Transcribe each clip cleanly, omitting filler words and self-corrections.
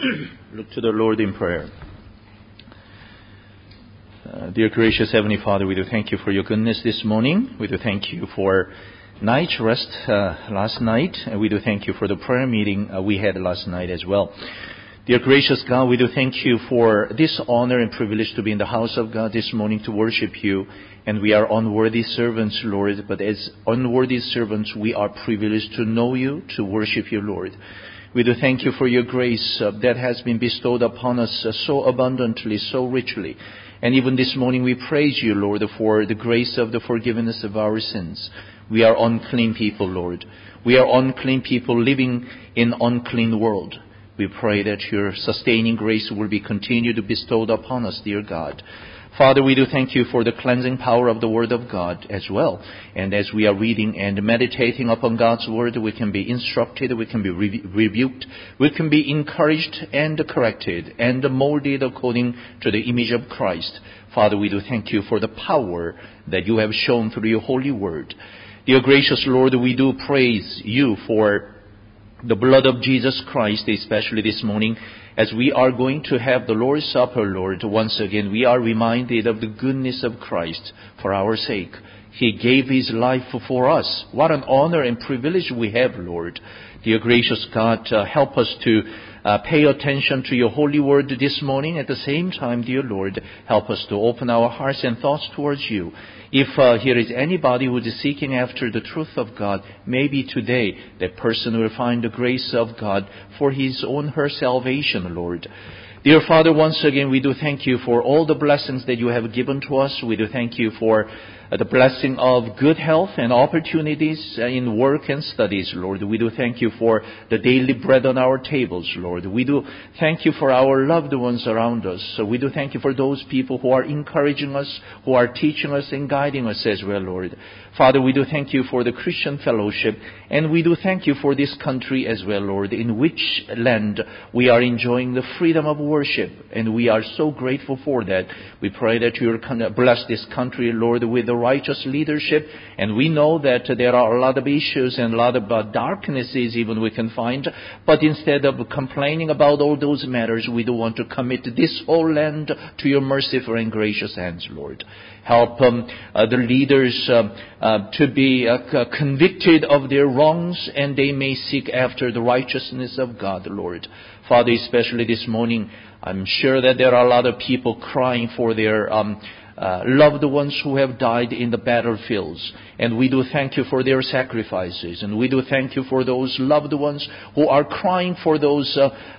Look to the Lord in prayer. Dear gracious Heavenly Father, we do thank you for your goodness this morning. We do thank you for night's rest last night. And we do thank you for the prayer meeting we had last night as well. Dear gracious God, we do thank you for this honor and privilege to be in the house of God this morning to worship you. And we are unworthy servants, Lord. But as unworthy servants, we are privileged to know you, to worship you, Lord. We do thank you for your grace that has been bestowed upon us so abundantly, so richly. And even this morning we praise you, Lord, for the grace of the forgiveness of our sins. We are unclean people, Lord. We are unclean people living in unclean world. We pray that your sustaining grace will be continued to be bestowed upon us, dear God. Father, we do thank you for the cleansing power of the Word of God as well. And as we are reading and meditating upon God's Word, we can be instructed, we can be rebuked, we can be encouraged and corrected and molded according to the image of Christ. Father, we do thank you for the power that you have shown through your holy Word. Dear gracious Lord, we do praise you for the blood of Jesus Christ, especially this morning. As we are going to have the Lord's Supper, Lord, once again, we are reminded of the goodness of Christ for our sake. He gave His life for us. What an honor and privilege we have, Lord. Dear gracious God, help us to pay attention to your holy word this morning. At the same time, dear Lord, help us to open our hearts and thoughts towards you. If here is anybody who is seeking after the truth of God, maybe today that person will find the grace of God for his own, her salvation, Lord. Dear Father, once again, we do thank you for all the blessings that you have given to us. We do thank you for the blessing of good health and opportunities in work and studies, Lord. We do thank you for the daily bread on our tables, Lord. We do thank you for our loved ones around us. So we do thank you for those people who are encouraging us, who are teaching us and guiding us as well, Lord. Father, we do thank you for the Christian fellowship, and we do thank you for this country as well, Lord, in which land we are enjoying the freedom of worship, and we are so grateful for that. We pray that you will bless this country, Lord, with the righteous leadership, and we know that there are a lot of issues and a lot of darknesses even we can find, but instead of complaining about all those matters, we do want to commit this whole land to your merciful and gracious hands, Lord. Help the leaders to be convicted of their wrongs, and they may seek after the righteousness of God, Lord. Father, especially this morning, I'm sure that there are a lot of people crying for their loved ones who have died in the battlefields. And we do thank you for their sacrifices. And we do thank you for those loved ones who are crying for those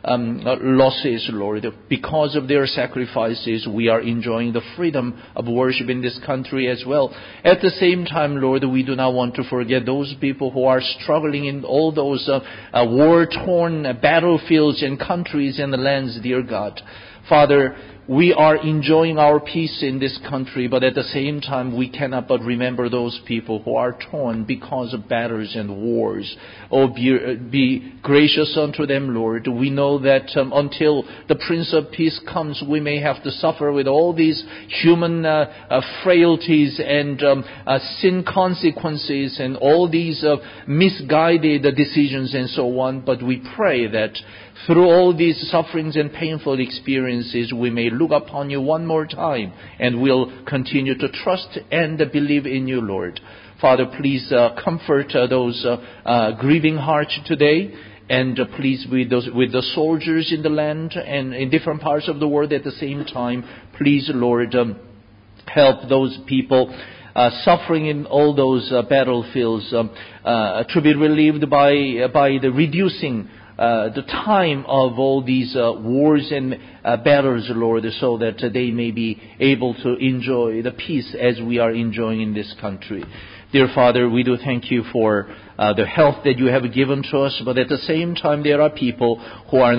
losses, Lord. Because of their sacrifices, we are enjoying the freedom of worship in this country as well. At the same time, Lord, we do not want to forget those people who are struggling in all those war-torn battlefields and countries and lands, dear God. Father, we are enjoying our peace in this country, but at the same time, we cannot but remember those people who are torn because of battles and wars. Oh, be gracious unto them, Lord. We know that until the Prince of Peace comes, we may have to suffer with all these human frailties and sin consequences and all these misguided decisions and so on. But we pray that through all these sufferings and painful experiences, we may look upon you one more time, and we'll continue to trust and believe in you, Lord. Father, please comfort those grieving hearts today, and please with the soldiers in the land and in different parts of the world at the same time. Please, Lord, help those people suffering in all those battlefields to be relieved by the reducing the time of all these wars and battles, Lord, so that they may be able to enjoy the peace as we are enjoying in this country. Dear Father, we do thank you for the health that you have given to us, but at the same time there are people who are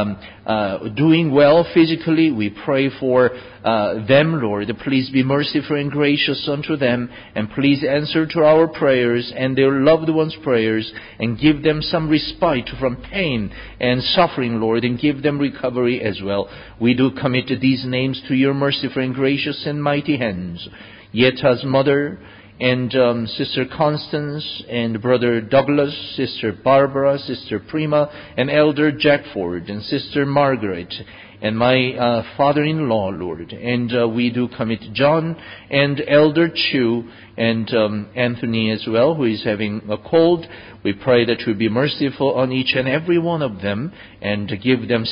not doing well physically. We pray for them, Lord. Please be merciful and gracious unto them, and please answer to our prayers and their loved ones' prayers, and give them some respite from pain and suffering, Lord, and give them recovery as well. We do commit these names to your merciful and gracious and mighty hands. Yeta's mother, and Sister Constance, and Brother Douglas, Sister Barbara, Sister Prima, and Elder Jackford, and Sister Margaret, and my father-in-law, Lord. And we do commit John and Elder Chu and Anthony as well, who is having a cold. We pray that you be merciful on each and every one of them and give them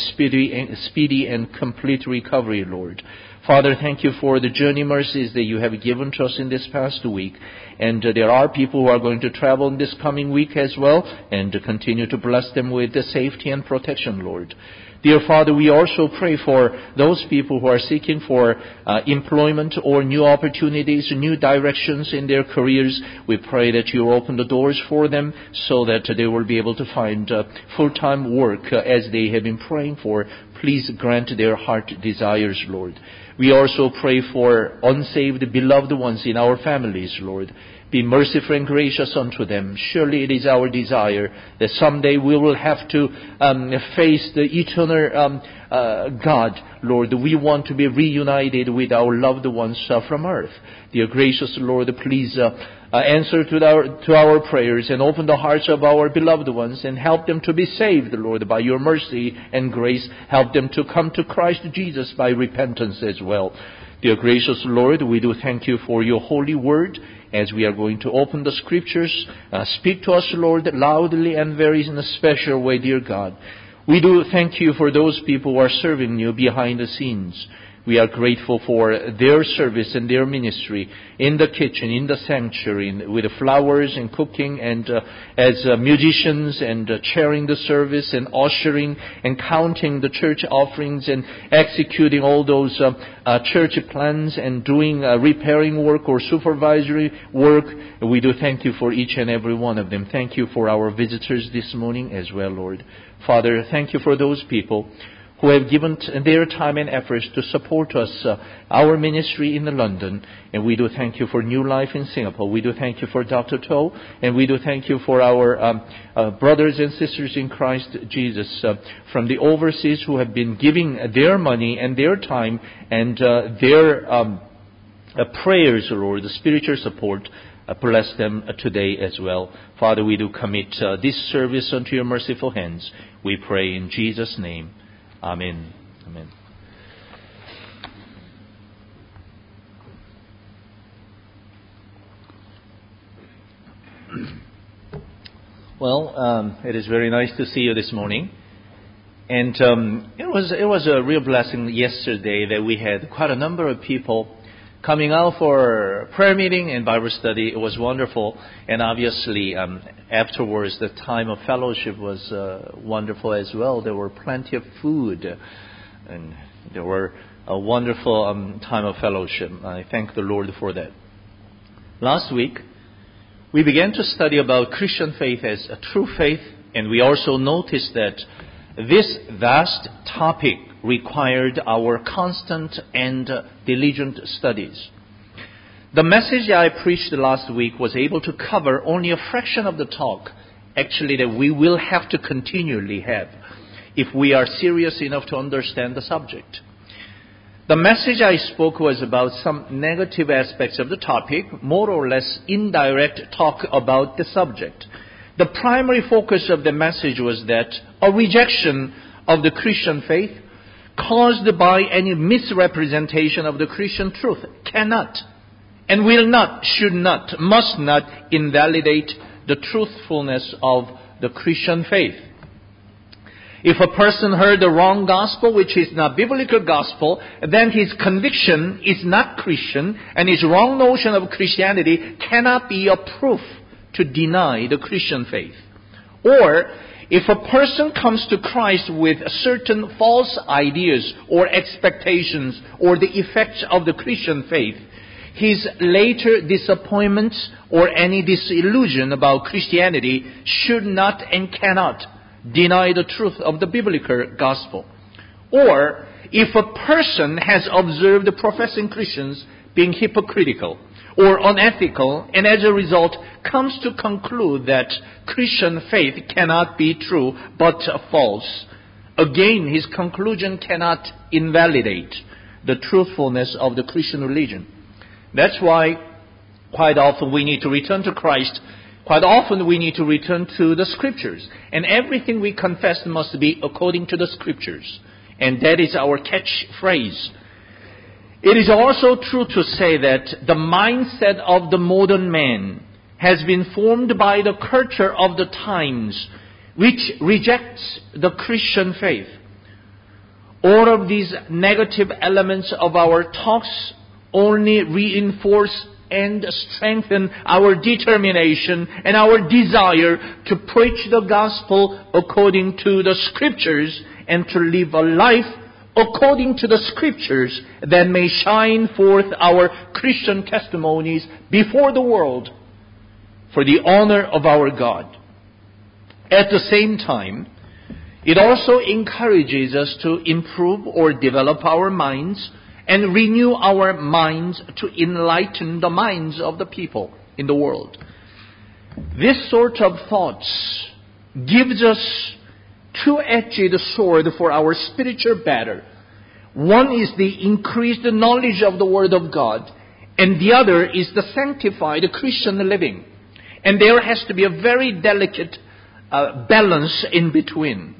speedy and complete recovery, Lord. Father, thank you for the journey mercies that you have given to us in this past week. And there are people who are going to travel in this coming week as well, and continue to bless them with the safety and protection, Lord. Dear Father, we also pray for those people who are seeking for employment or new opportunities, new directions in their careers. We pray that you open the doors for them so that they will be able to find full-time work as they have been praying for. Please grant their heart desires, Lord. We also pray for unsaved beloved ones in our families, Lord. Be merciful and gracious unto them. Surely it is our desire that someday we will have to face the eternal God, Lord. We want to be reunited with our loved ones from earth. Dear gracious Lord, please answer to our prayers and open the hearts of our beloved ones and help them to be saved, Lord, by your mercy and grace. Help them to come to Christ Jesus by repentance as well. Dear gracious Lord, we do thank you for your holy word. As we are going to open the scriptures, speak to us, Lord, loudly and very in a special way, dear God. We do thank you for those people who are serving you behind the scenes. We are grateful for their service and their ministry in the kitchen, in the sanctuary, with the flowers and cooking, and as musicians, and chairing the service and ushering and counting the church offerings and executing all those church plans and doing repairing work or supervisory work. We do thank you for each and every one of them. Thank you for our visitors this morning as well, Lord. Father, thank you for those people who have given their time and efforts to support us, our ministry in London. And we do thank you for New Life in Singapore. We do thank you for Dr. To, and we do thank you for our brothers and sisters in Christ Jesus from the overseas who have been giving their money and their time and their prayers, Lord, the spiritual support. Bless them today as well. Father, we do commit this service unto your merciful hands. We pray in Jesus' name. Amen. Amen. Well, it is very nice to see you this morning. And it was a real blessing yesterday that we had quite a number of people coming out for prayer meeting and Bible study. It was wonderful. And obviously, afterwards, the time of fellowship was wonderful as well. There were plenty of food, and there were a wonderful time of fellowship. I thank the Lord for that. Last week, we began to study about Christian faith as a true faith, and we also noticed that this vast topic required our constant and diligent studies. The message I preached last week was able to cover only a fraction of the talk, actually, that we will have to continually have if we are serious enough to understand the subject. The message I spoke was about some negative aspects of the topic, more or less indirect talk about the subject. The primary focus of the message was that a rejection of the Christian faith caused by any misrepresentation of the Christian truth cannot and will not, should not, must not invalidate the truthfulness of the Christian faith. If a person heard the wrong gospel, which is not biblical gospel, then his conviction is not Christian, and his wrong notion of Christianity cannot be a proof to deny the Christian faith. Or, if a person comes to Christ with certain false ideas or expectations or the effects of the Christian faith, his later disappointments or any disillusion about Christianity should not and cannot deny the truth of the biblical gospel. Or, if a person has observed the professing Christians being hypocritical or unethical, and as a result comes to conclude that Christian faith cannot be true but false, again his conclusion cannot invalidate the truthfulness of the Christian religion. That's why Quite often we need to return to Christ. Quite often we need to return to the Scriptures. And everything we confess must be according to the Scriptures. And that is our catchphrase. It is also true to say that the mindset of the modern man has been formed by the culture of the times, which rejects the Christian faith. All of these negative elements of our talks only reinforce and strengthen our determination and our desire to preach the gospel according to the Scriptures and to live a life according to the Scriptures that may shine forth our Christian testimonies before the world for the honor of our God. At the same time, it also encourages us to improve or develop our minds and renew our minds to enlighten the minds of the people in the world. This sort of thoughts gives us two-edged sword for our spiritual battle. One is the increased knowledge of the Word of God, and the other is the sanctified Christian living. And there has to be a very delicate balance in between.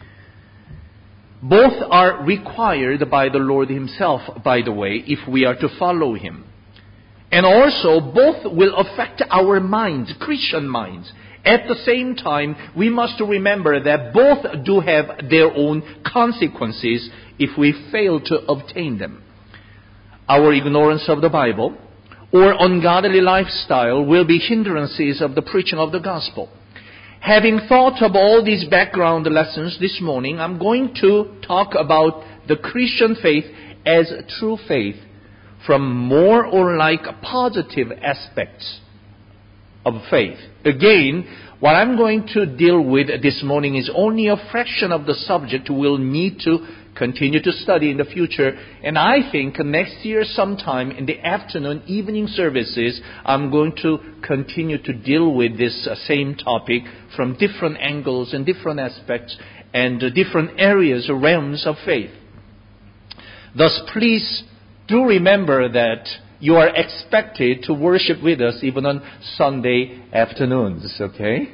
Both are required by the Lord Himself, by the way, if we are to follow Him. And also, both will affect our minds, Christian minds. At the same time, we must remember that both do have their own consequences if we fail to obtain them. Our ignorance of the Bible or ungodly lifestyle will be hindrances of the preaching of the gospel. Having thought of all these background lessons this morning, I'm going to talk about the Christian faith as true faith from more or like positive aspects of faith. Again, what I'm going to deal with this morning is only a fraction of the subject we'll need to continue to study in the future. And I think next year sometime in the afternoon, evening services, I'm going to continue to deal with this same topic from different angles and different aspects and different areas or realms of faith. Thus, please do remember that you are expected to worship with us even on Sunday afternoons, okay?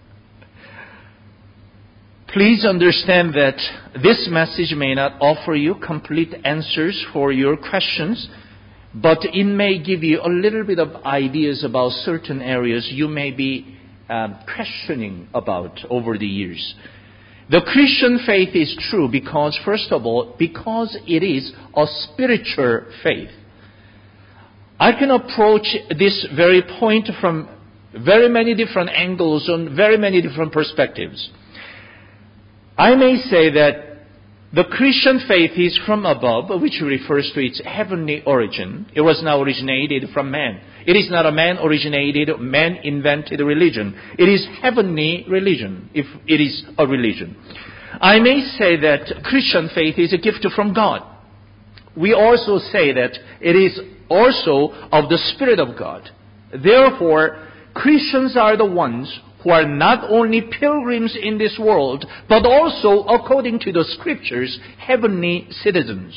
Please understand that this message may not offer you complete answers for your questions, but it may give you a little bit of ideas about certain areas you may be questioning about over the years. The Christian faith is true because, first of all, because it is a spiritual faith. I can approach this very point from very many different angles on very many different perspectives. I may say that the Christian faith is from above, which refers to its heavenly origin. It was not originated from man. It is not a man-originated, man-invented religion. It is heavenly religion, if it is a religion. I may say that Christian faith is a gift from God. We also say that it is also of the Spirit of God. Therefore, Christians are the ones who are not only pilgrims in this world, but also, according to the Scriptures, heavenly citizens.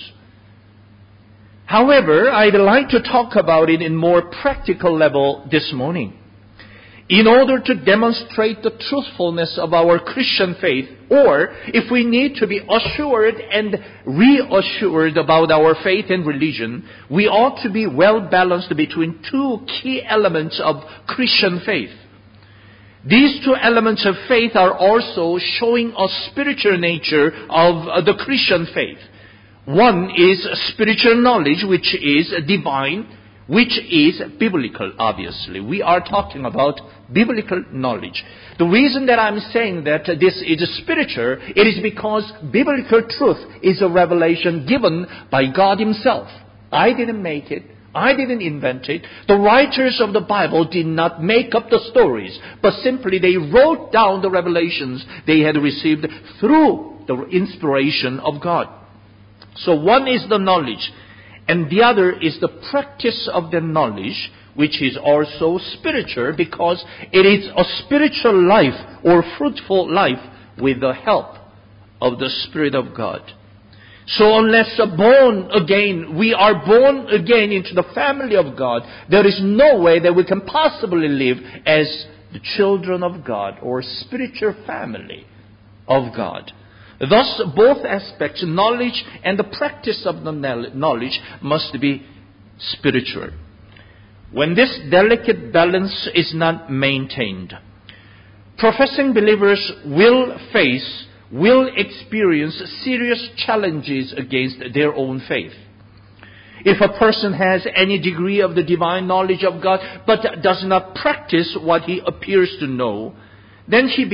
However, I'd like to talk about it in more practical level this morning. In order to demonstrate the truthfulness of our Christian faith, or if we need to be assured and reassured about our faith and religion, we ought to be well balanced between two key elements of Christian faith. These two elements of faith are also showing a spiritual nature of the Christian faith. One is spiritual knowledge, which is divine, which is biblical, obviously. We are talking about biblical knowledge. The reason that I'm saying that this is spiritual, it is because biblical truth is a revelation given by God Himself. I didn't make it. I didn't invent it. The writers of the Bible did not make up the stories, but simply they wrote down the revelations they had received through the inspiration of God. So one is the knowledge, and the other is the practice of the knowledge, which is also spiritual because it is a spiritual life or fruitful life with the help of the Spirit of God. So unless we are born again into the family of God, there is no way that we can possibly live as the children of God or spiritual family of God. Thus, both aspects, knowledge and the practice of the knowledge, must be spiritual. When this delicate balance is not maintained, professing believers will experience serious challenges against their own faith. If a person has any degree of the divine knowledge of God but does not practice what he appears to know, then he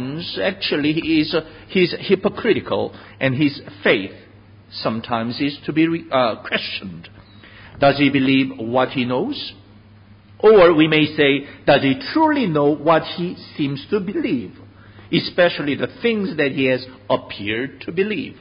is hypocritical, and his faith sometimes is to be questioned. Does he believe what he knows? Or we may say, does he truly know what he seems to believe? Especially the things that he has appeared to believe.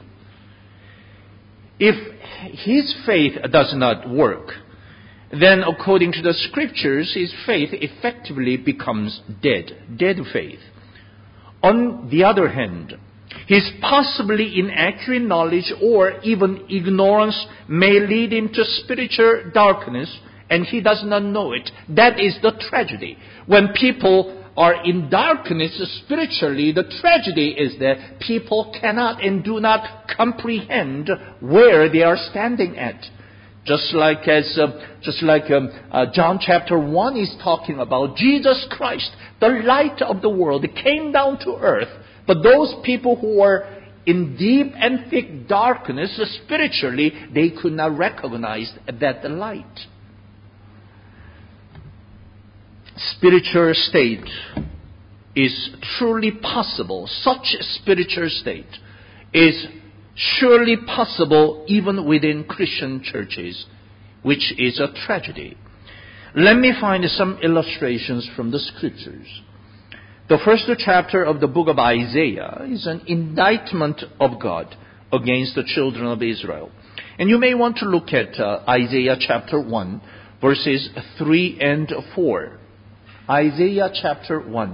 If his faith does not work, then according to the scriptures, his faith effectively becomes dead faith. On the other hand, his possibly inaccurate knowledge or even ignorance may lead him to spiritual darkness, and he does not know it. That is the tragedy. When people are in darkness spiritually, the tragedy is that people cannot and do not comprehend where they are standing at. Just like John chapter 1 is talking about, Jesus Christ, the light of the world, came down to earth. But those people who were in deep and thick darkness spiritually, they could not recognize that light. Spiritual state is truly possible. Such spiritual state is surely possible even within Christian churches, which is a tragedy. Let me find some illustrations from the scriptures. The first chapter of the book of Isaiah is an indictment of God against the children of Israel. And you may want to look at Isaiah chapter 1, verses 3 and 4. Isaiah chapter 1.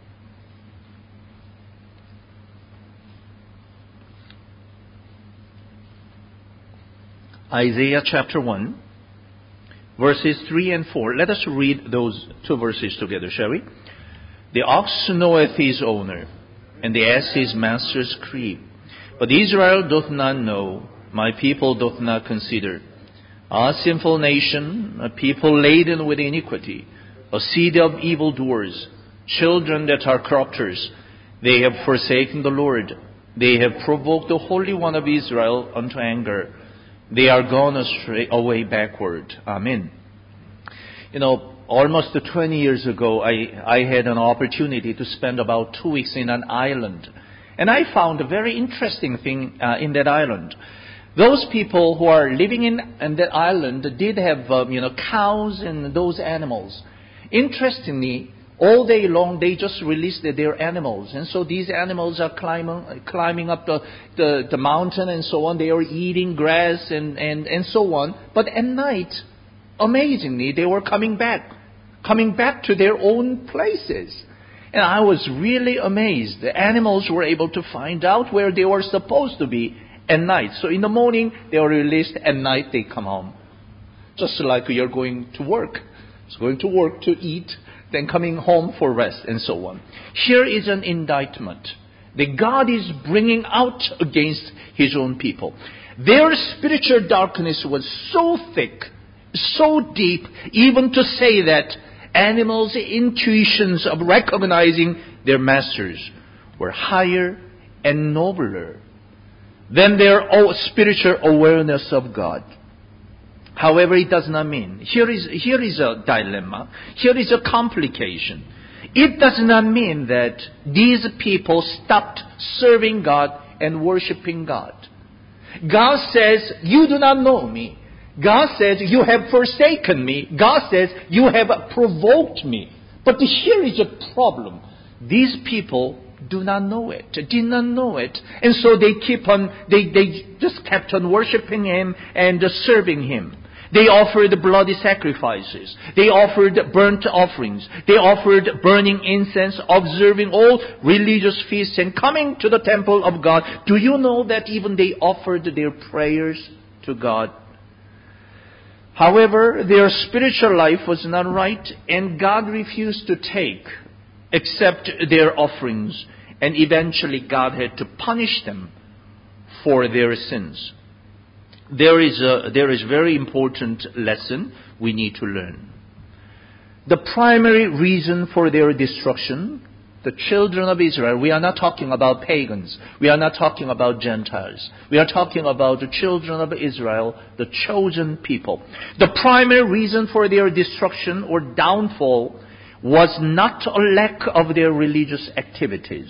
Isaiah chapter 1, verses 3 and 4. Let us read those two verses together, shall we? The ox knoweth his owner, and the ass his master's crib. But Israel doth not know, my people doth not consider. A sinful nation, a people laden with iniquity, a seed of evildoers, children that are corrupters. They have forsaken the Lord. They have provoked the Holy One of Israel unto anger. They are gone away backward. Amen. Almost 20 years ago, I had an opportunity to spend about 2 weeks in an island. And I found a very interesting thing in that island. Those people who are living in that island did have, cows and those animals. Interestingly, all day long they just released their animals, and so these animals are climbing up the mountain and so on. They are eating grass and so on. But at night, amazingly, they were coming back to their own places. And I was really amazed. The animals were able to find out where they were supposed to be at night. So in the morning they were released, at night they come home. Just like you're going to work. It's going to work to eat, then coming home for rest, and so on. Here is an indictment that God is bringing out against His own people. Their spiritual darkness was so thick, so deep, even to say that animals' intuitions of recognizing their masters were higher and nobler than their spiritual awareness of God. However, it does not mean. Here is a dilemma. Here is a complication. It does not mean that these people stopped serving God and worshiping God. God says, you do not know me. God says, you have forsaken me. God says, you have provoked me. But here is a problem. These people do not know it, did not know it. And so they just kept on worshiping Him and serving Him. They offered bloody sacrifices. They offered burnt offerings. They offered burning incense, observing all religious feasts and coming to the temple of God. Do you know that even they offered their prayers to God? However, their spiritual life was not right, and God refused to accept their offerings, and eventually God had to punish them for their sins. There is a very important lesson we need to learn. The primary reason for their destruction, the children of Israel, we are not talking about pagans. We are not talking about Gentiles. We are talking about the children of Israel, the chosen people. The primary reason for their destruction or downfall was not a lack of their religious activities.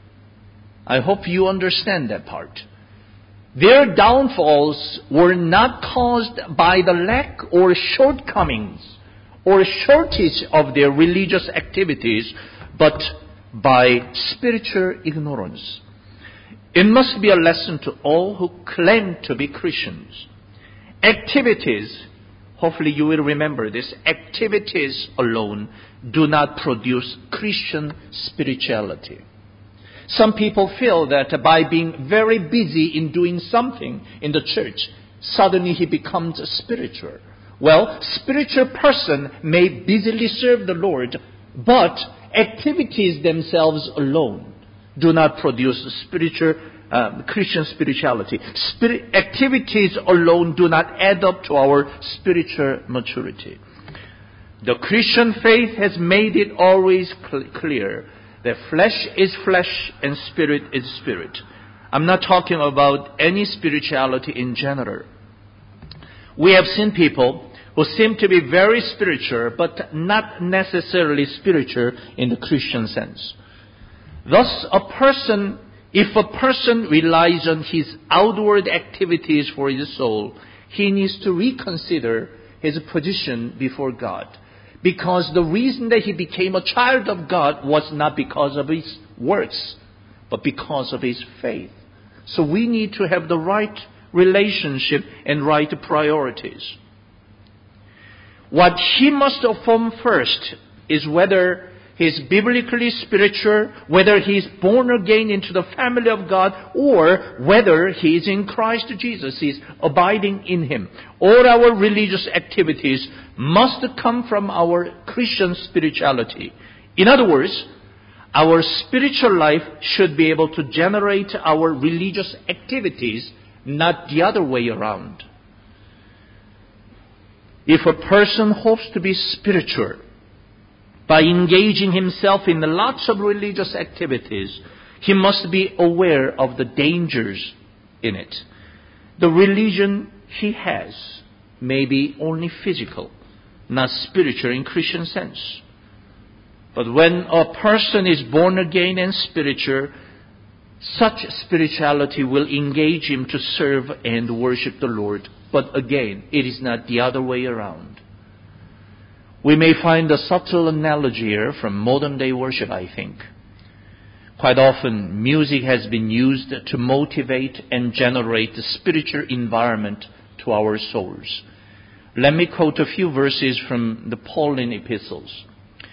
I hope you understand that part. Their downfalls were not caused by the lack or shortcomings or shortage of their religious activities, but by spiritual ignorance. It must be a lesson to all who claim to be Christians. Activities, hopefully you will remember this, activities alone do not produce Christian spirituality. Some people feel that by being very busy in doing something in the church, suddenly he becomes spiritual. Well, spiritual person may busily serve the Lord, but activities themselves alone do not produce Christian spirituality. Activities alone do not add up to our spiritual maturity. The Christian faith has made it always clear that flesh is flesh and spirit is spirit. I'm not talking about any spirituality in general. We have seen people who seem to be very spiritual, but not necessarily spiritual in the Christian sense. Thus, if a person relies on his outward activities for his soul, he needs to reconsider his position before God. Because the reason that he became a child of God was not because of his works, but because of his faith. So we need to have the right relationship and right priorities. What he must affirm first is whether he is biblically spiritual, whether he is born again into the family of God, or whether he is in Christ Jesus, he is abiding in Him. All our religious activities must come from our Christian spirituality. In other words, our spiritual life should be able to generate our religious activities, not the other way around. If a person hopes to be spiritual by engaging himself in lots of religious activities, he must be aware of the dangers in it. The religion he has may be only physical, not spiritual in Christian sense. But when a person is born again and spiritual, such spirituality will engage him to serve and worship the Lord. But again, it is not the other way around. We may find a subtle analogy here from modern day worship, I think. Quite often, music has been used to motivate and generate the spiritual environment to our souls. Let me quote a few verses from the Pauline epistles.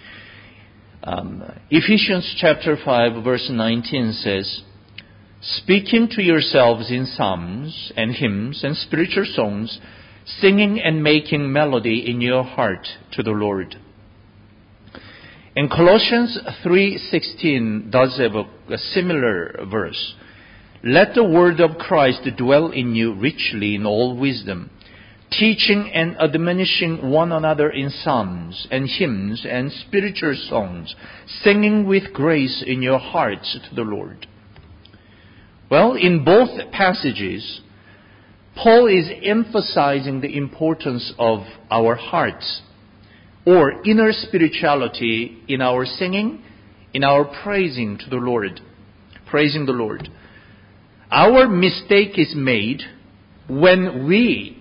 Ephesians chapter 5 verse 19 says, "Speaking to yourselves in psalms and hymns and spiritual songs, singing and making melody in your heart to the Lord." And Colossians 3:16 does have a similar verse. "Let the word of Christ dwell in you richly in all wisdom, teaching and admonishing one another in psalms and hymns and spiritual songs, singing with grace in your hearts to the Lord." Well, in both passages, Paul is emphasizing the importance of our hearts or inner spirituality in our singing, in our praising to the Lord, praising the Lord. Our mistake is made when we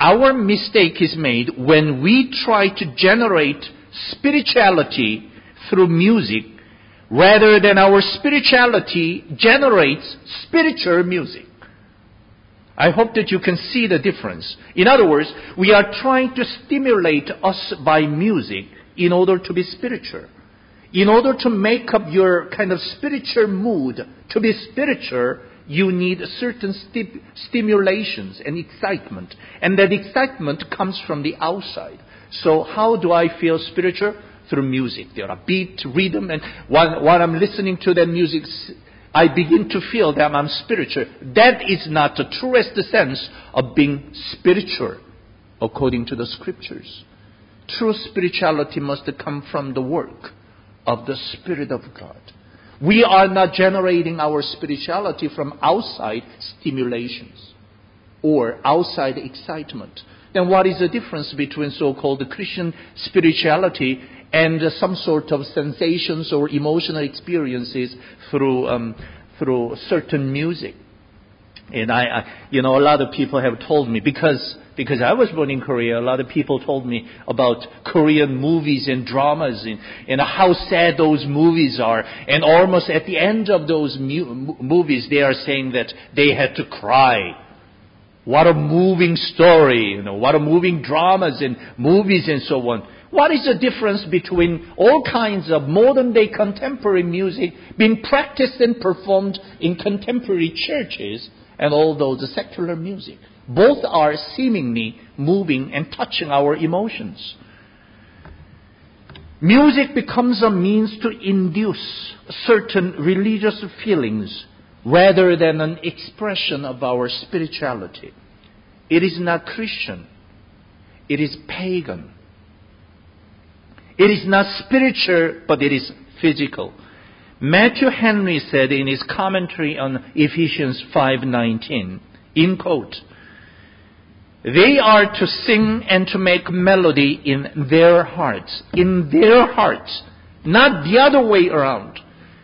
try to generate spirituality through music rather than our spirituality generates spiritual music. I hope that you can see the difference. In other words, we are trying to stimulate us by music in order to be spiritual. In order to make up your kind of spiritual mood, to be spiritual, you need certain stimulations and excitement. And that excitement comes from the outside. So how do I feel spiritual? Through music. There are beat, rhythm, and while I'm listening to that music, I begin to feel that I'm spiritual. That is not the truest sense of being spiritual, according to the scriptures. True spirituality must come from the work of the Spirit of God. We are not generating our spirituality from outside stimulations or outside excitement. Then what is the difference between so-called Christian spirituality and some sort of sensations or emotional experiences through certain music? And a lot of people have told me, because I was born in Korea, a lot of people told me about Korean movies and dramas and how sad those movies are. And almost at the end of those movies, they are saying that they had to cry. What a moving story, what a moving dramas and movies and so on. What is the difference between all kinds of modern day contemporary music being practiced and performed in contemporary churches and all those secular music? Both are seemingly moving and touching our emotions. Music becomes a means to induce certain religious feelings rather than an expression of our spirituality. It is not Christian. It is pagan. It is not spiritual, but it is physical. Matthew Henry said in his commentary on Ephesians 5:19, in quote, "They are to sing and to make melody in their hearts." In their hearts. Not the other way around.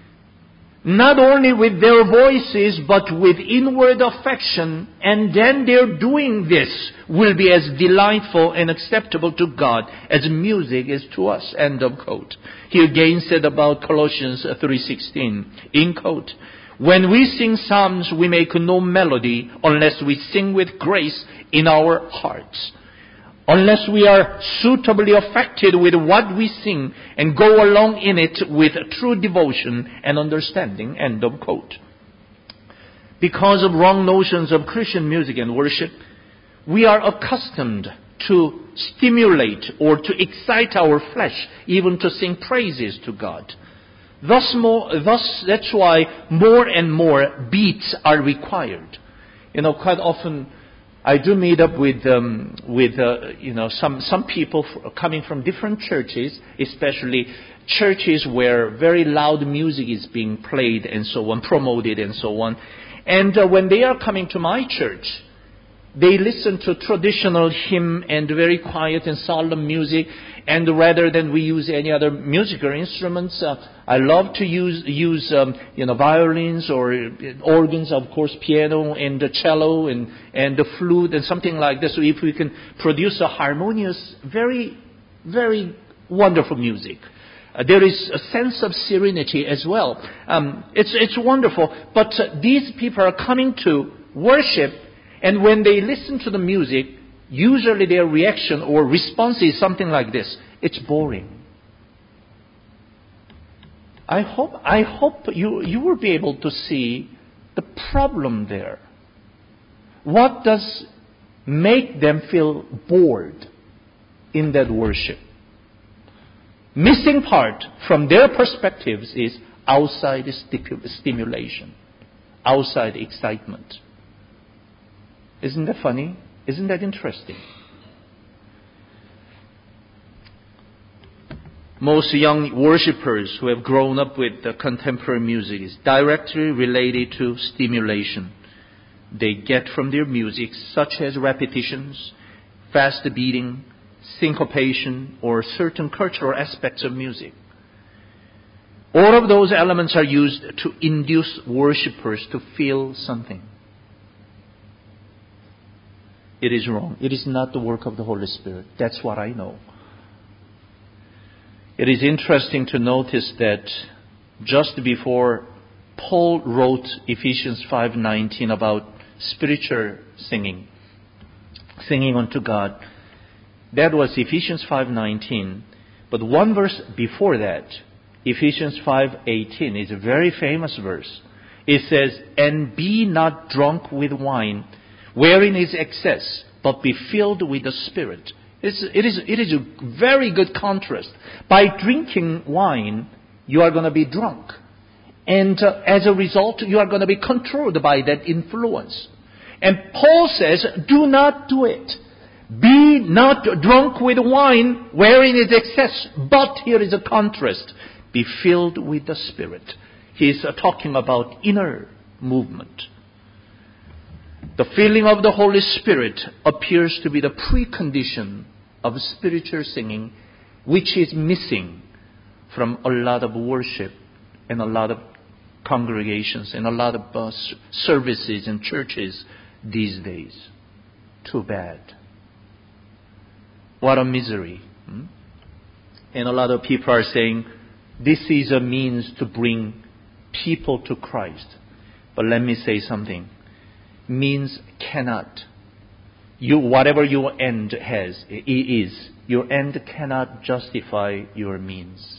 Not only with their voices, but with inward affection. And then their doing this will be as delightful and acceptable to God as music is to us. End of quote. He again said about Colossians 3:16, in quote, "When we sing psalms, we make no melody unless we sing with grace in our hearts." Unless we are suitably affected with what we sing and go along in it with true devotion and understanding. End of quote. Because of wrong notions of Christian music and worship, we are accustomed to stimulate or to excite our flesh, even to sing praises to God. Thus, that's why more and more beats are required. Quite often I do meet up with some people coming from different churches, especially churches where very loud music is being played and so on, promoted and so on. And when they are coming to my church, they listen to traditional hymn and very quiet and solemn music. And rather than we use any other musical instruments, I love to use violins or organs, of course, piano and the cello and the flute and something like this. So if we can produce a harmonious, very, very wonderful music. There is a sense of serenity as well. It's wonderful. But these people are coming to worship, and when they listen to the music, usually their reaction or response is something like this: "It's boring." I hope you will be able to see the problem there. What does make them feel bored in that worship? Missing part from their perspectives is outside stimulation, outside excitement. Isn't that funny? Isn't that interesting? Most young worshippers who have grown up with the contemporary music is directly related to stimulation they get from their music, such as repetitions, fast beating, syncopation, or certain cultural aspects of music. All of those elements are used to induce worshippers to feel something. It is wrong. It is not the work of the Holy Spirit. That's what I know. It is interesting to notice that just before Paul wrote Ephesians 5:19 about spiritual singing unto God. That was Ephesians 5:19. But one verse before that, Ephesians 5:18, is a very famous verse. It says, "And be not drunk with wine, wherein is excess, but be filled with the Spirit." It is a very good contrast. By drinking wine, you are going to be drunk. And as a result, you are going to be controlled by that influence. And Paul says, do not do it. Be not drunk with wine, wherein is excess. But here is a contrast. Be filled with the Spirit. He is talking about inner movement. The filling of the Holy Spirit appears to be the precondition of spiritual singing, which is missing from a lot of worship and a lot of congregations and a lot of services in churches these days. Too bad. What a misery. And a lot of people are saying, this is a means to bring people to Christ. But let me say something. Means cannot. Whatever your end is, your end cannot justify your means.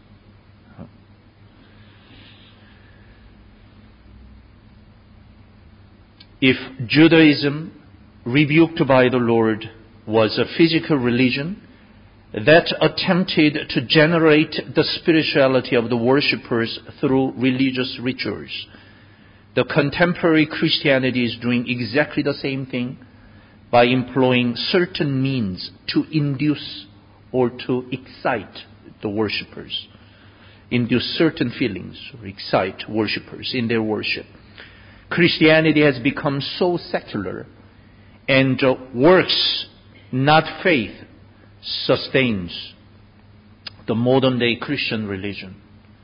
If Judaism, rebuked by the Lord, was a physical religion that attempted to generate the spirituality of the worshippers through religious rituals, the contemporary Christianity is doing exactly the same thing by employing certain means to induce or to excite the worshippers, induce certain feelings or excite worshippers in their worship. Christianity has become so secular, and works, not faith, sustains the modern day Christian religion.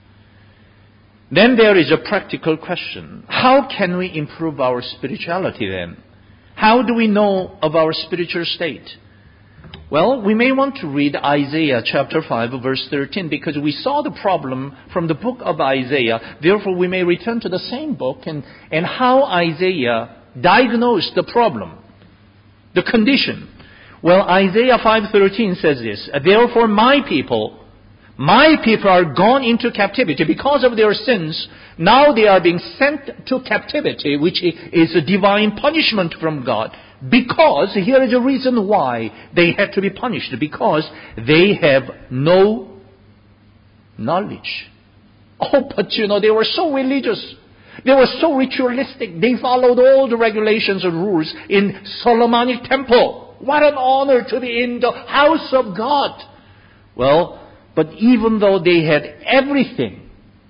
Then there is a practical question. How can we improve our spirituality then? How do we know of our spiritual state? Well, we may want to read Isaiah chapter 5 verse 13, because we saw the problem from the book of Isaiah. Therefore, we may return to the same book and how Isaiah diagnosed the problem, the condition. Well, Isaiah 5:13 says this, "Therefore my people are gone into captivity because of their sins. Now they are being sent to captivity, which is a divine punishment from God. Because," here is a reason why they had to be punished, because they have no knowledge. Oh, but they were so religious. They were so ritualistic. They followed all the regulations and rules in Solomonic temple. What an honor to be in the house of God. Well, but even though they had everything,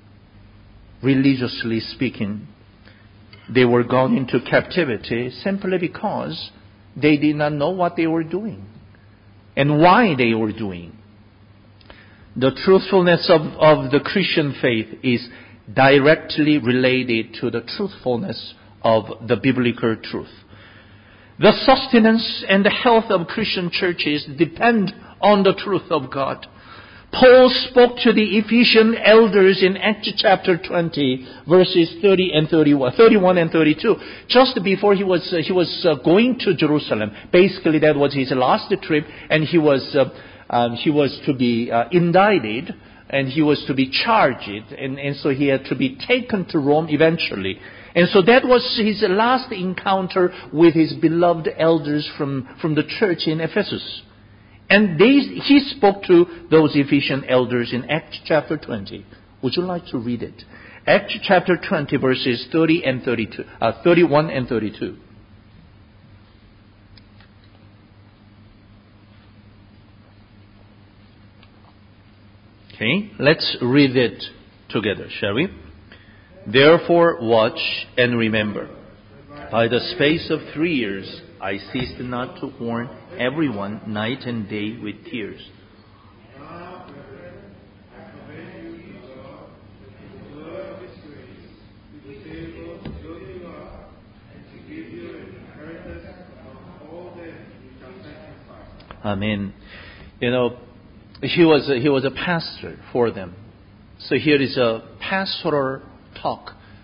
religiously speaking, they were gone into captivity simply because they did not know what they were doing and why they were doing. The truthfulness of the Christian faith is directly related to the truthfulness of the biblical truth. The sustenance and the health of Christian churches depend on the truth of God. Paul spoke to the Ephesian elders in Acts chapter 20, verses 31 and 32, just before he was going to Jerusalem. Basically, that was his last trip, and he was to be indicted, and he was to be charged, and so he had to be taken to Rome eventually. And so that was his last encounter with his beloved elders from the church in Ephesus. And he spoke to those Ephesian elders in Acts chapter 20. Would you like to read it? Acts chapter 20, verses 31 and 32. Okay, let's read it together, shall we? "Therefore watch and remember. By the space of 3 years I ceased not to warn everyone night and day with tears." Amen. He was a pastor for them. So here is a pastoral talk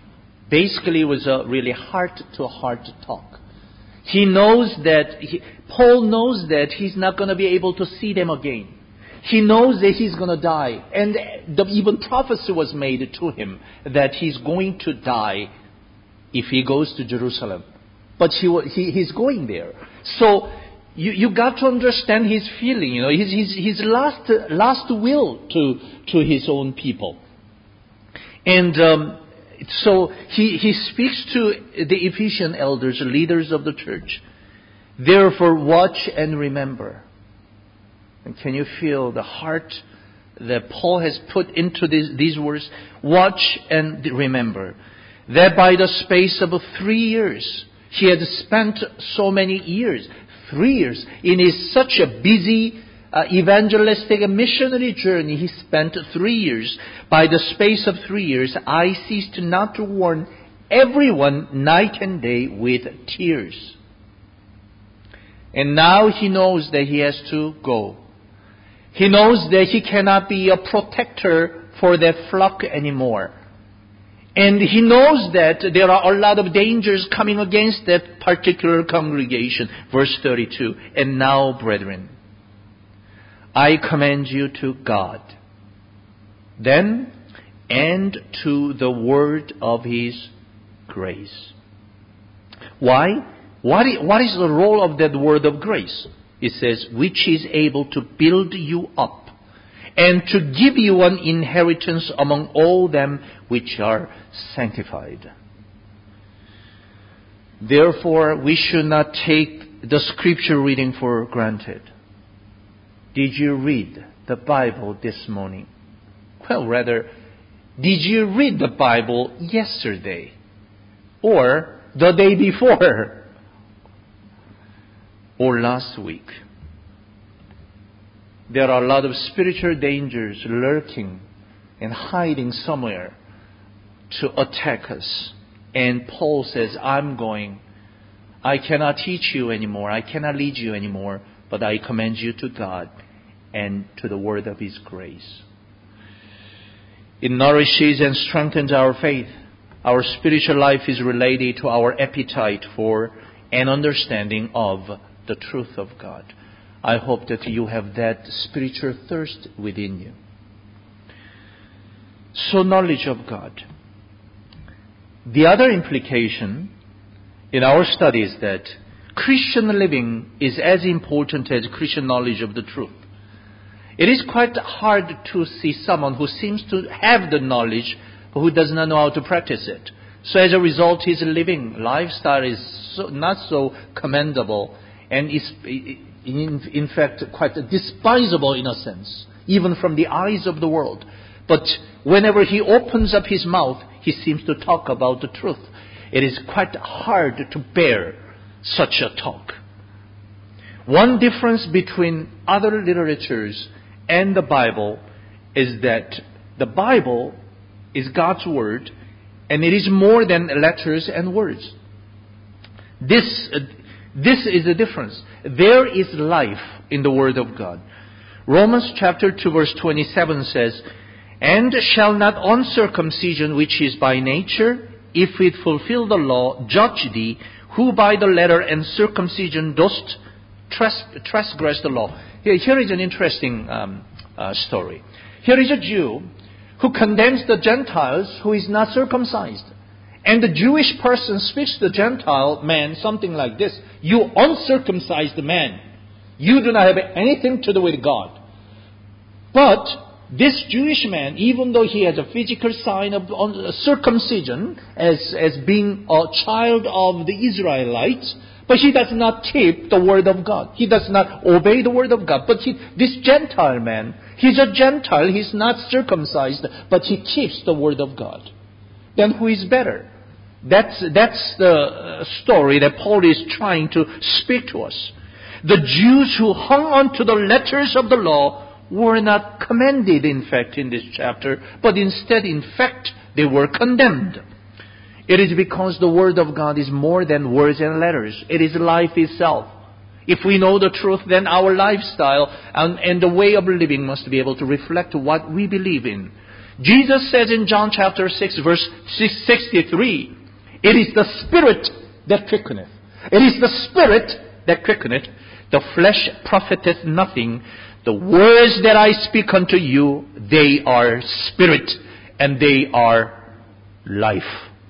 Basically, it was a really heart-to-heart talk. He knows that, Paul knows that he's not going to be able to see them again. He knows that he's going to die. And even prophecy was made to him that he's going to die if he goes to Jerusalem. But he's going there. So you got to understand his feeling, his last will to his own people. And so he speaks to the Ephesian elders, leaders of the church. Therefore, watch and remember. And can you feel the heart that Paul has put into these words? Watch and remember that by the space of 3 years, he had spent so many years, 3 years, in his such a busy evangelistic and missionary journey. He spent 3 years. By the space of 3 years, I ceased not to warn everyone night and day with tears. And now he knows that he has to go. He knows that he cannot be a protector for that flock anymore. And he knows that there are a lot of dangers coming against that particular congregation. Verse 32, and now, brethren, I commend you to God, then, and to the word of His grace. Why? What is the role of that word of grace? It says, which is able to build you up and to give you an inheritance among all them which are sanctified. Therefore, we should not take the scripture reading for granted. Did you read the Bible this morning? Well, rather, did you read the Bible yesterday? Or the day before? Or last week? There are a lot of spiritual dangers lurking and hiding somewhere to attack us. And Paul says, I'm going. I cannot teach you anymore. I cannot lead you anymore. But I commend you to God and to the word of His grace. It nourishes and strengthens our faith. Our spiritual life is related to our appetite for and understanding of the truth of God. I hope that you have that spiritual thirst within you. So, knowledge of God. The other implication in our study is that Christian living is as important as Christian knowledge of the truth. It is quite hard to see someone who seems to have the knowledge but who does not know how to practice it. So as a result, his living lifestyle is not so commendable and is in fact quite despisable in a sense, even from the eyes of the world. But whenever he opens up his mouth, he seems to talk about the truth. It is quite hard to bear such a talk. One difference between other literatures and the Bible is that the Bible is God's Word, and it is more than letters and words. This is the difference. There is life in the Word of God. Romans chapter 2 verse 27 says, and shall not uncircumcision which is by nature, if it fulfill the law, judge thee, who by the letter and circumcision dost transgress the law. Here is an interesting story. Here is a Jew who condemns the Gentiles who is not circumcised. And the Jewish person speaks to the Gentile man something like this: you uncircumcised man, you do not have anything to do with God. But this Jewish man, even though he has a physical sign of circumcision as being a child of the Israelites, but he does not keep the word of God. He does not obey the word of God. But this Gentile man, he's a Gentile, he's not circumcised, but he keeps the word of God. Then who is better? That's the story that Paul is trying to speak to us. The Jews who hung on to the letters of the law were not commended, in fact, in this chapter, but instead, in fact, they were condemned. It is because the Word of God is more than words and letters. It is life itself. If we know the truth, then our lifestyle and the way of living must be able to reflect what we believe in. Jesus says in John chapter 6, verse 63, it is the Spirit that quickeneth. It is the Spirit that quickeneth. The flesh profiteth nothing. The words that I speak unto you, they are spirit and they are life.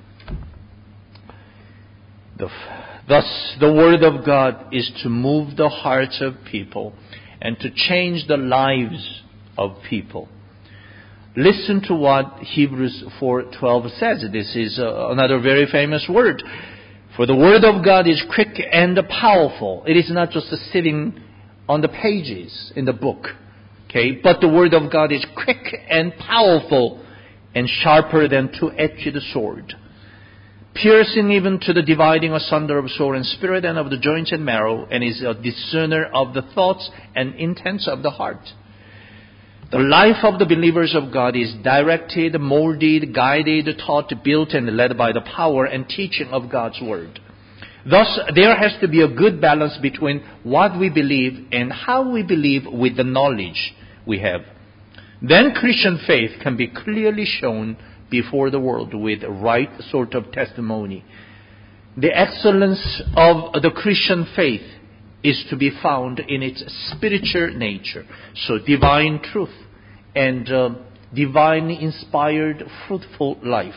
Thus, the Word of God is to move the hearts of people and to change the lives of people. Listen to what Hebrews 4:12 says. This is another very famous word. For the Word of God is quick and powerful. It is not just sitting on the pages in the book. Okay? But the Word of God is quick and powerful and sharper than two-edged sword, piercing even to the dividing asunder of soul and spirit and of the joints and marrow, and is a discerner of the thoughts and intents of the heart. The life of the believers of God is directed, molded, guided, taught, built, and led by the power and teaching of God's Word. Thus, there has to be a good balance between what we believe and how we believe with the knowledge we have. Then Christian faith can be clearly shown before the world with the right sort of testimony. The excellence of the Christian faith is to be found in its spiritual nature. So divine truth and divinely inspired, fruitful life.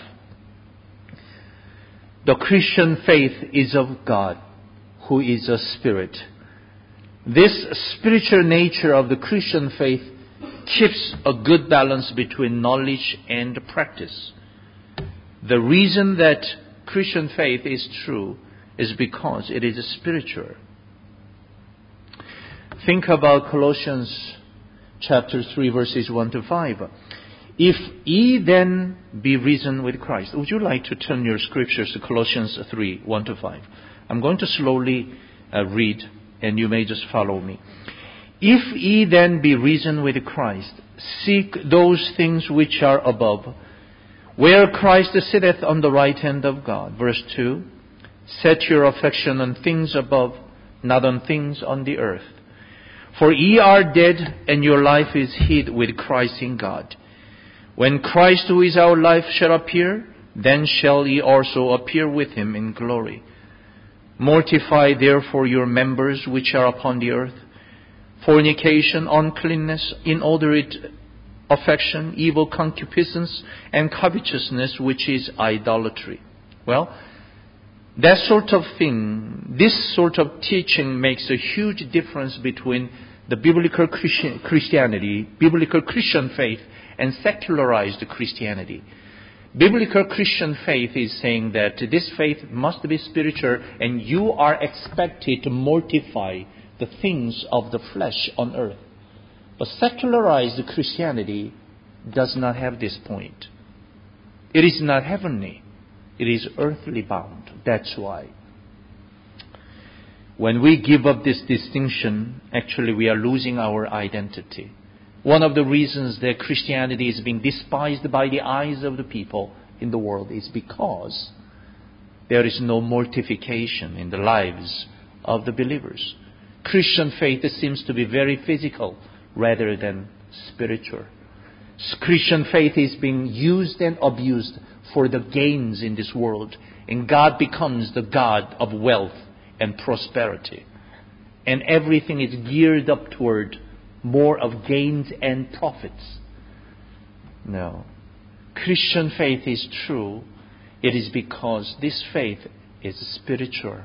The Christian faith is of God, who is a spirit. This spiritual nature of the Christian faith keeps a good balance between knowledge and practice. The reason that Christian faith is true is because it is spiritual. Think about Colossians chapter 3, verses 1 to 5. If ye then be risen with Christ. Would you like to turn your scriptures to Colossians 3, 1 to 5? I'm going to slowly read, and you may just follow me. If ye then be risen with Christ, seek those things which are above, where Christ sitteth on the right hand of God. Verse 2, set your affection on things above, not on things on the earth. For ye are dead, and your life is hid with Christ in God. When Christ, who is our life, shall appear, then shall ye also appear with him in glory. Mortify therefore your members which are upon the earth, fornication, uncleanness, inordinate affection, evil concupiscence, and covetousness, which is idolatry. Well, that sort of thing, this sort of teaching makes a huge difference between the biblical Christianity, biblical Christian faith, and secularized Christianity. Biblical Christian faith is saying that this faith must be spiritual, and you are expected to mortify the things of the flesh on earth. But secularized Christianity does not have this point. It is not heavenly. It is earthly bound. That's why. When we give up this distinction, actually we are losing our identity. One of the reasons that Christianity is being despised by the eyes of the people in the world is because there is no mortification in the lives of the believers. Christian faith seems to be very physical rather than spiritual. Christian faith is being used and abused for the gains in this world, and God becomes the God of wealth and prosperity. And everything is geared up toward more of gains and profits. No. Christian faith is true. It is because this faith is spiritual.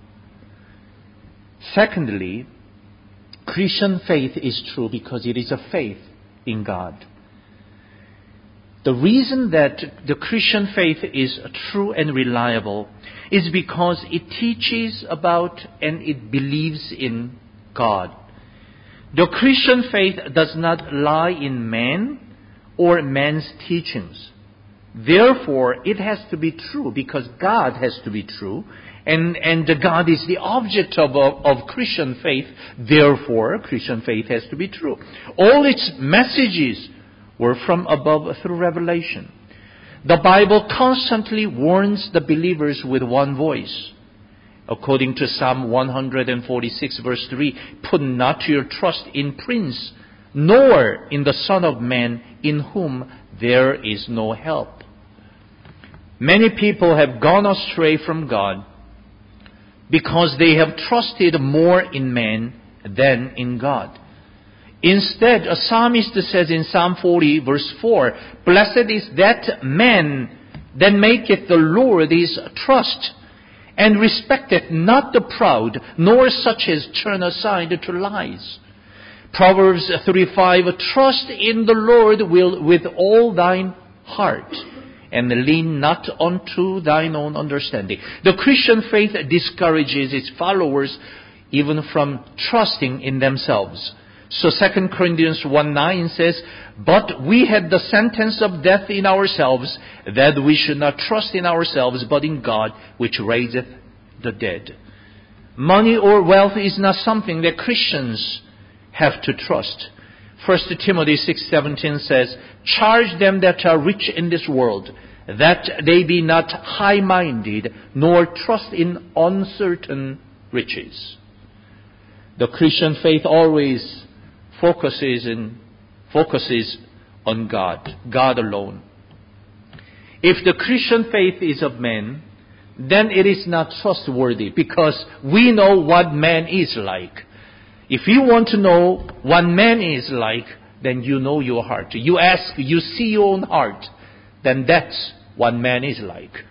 Secondly, Christian faith is true because it is a faith in God. The reason that the Christian faith is true and reliable is because it teaches about and it believes in God. The Christian faith does not lie in man or man's teachings. Therefore, it has to be true because God has to be true, and God is the object of Christian faith. Therefore, Christian faith has to be true. All its messages were from above through revelation. The Bible constantly warns the believers with one voice. According to Psalm 146 verse 3, put not your trust in prince, nor in the Son of Man, in whom there is no help. Many people have gone astray from God because they have trusted more in man than in God. Instead, a psalmist says in Psalm 40, verse 4, "Blessed is that man that maketh the Lord his trust, and respecteth not the proud, nor such as turn aside to lies." Proverbs 3:5, "Trust in the Lord with all thine heart, and lean not unto thine own understanding." The Christian faith discourages its followers even from trusting in themselves. So 2 Corinthians 1:9 says, "But we had the sentence of death in ourselves, that we should not trust in ourselves, but in God, which raiseth the dead." Money or wealth is not something that Christians have to trust. 1 Timothy 6:17 says, "Charge them that are rich in this world, that they be not high-minded, nor trust in uncertain riches." The Christian faith always focuses on God alone. If the Christian faith is of man, then it is not trustworthy, because we know what man is like. If you want to know what man is like, then you know your heart. You see your own heart, then that's what man is like.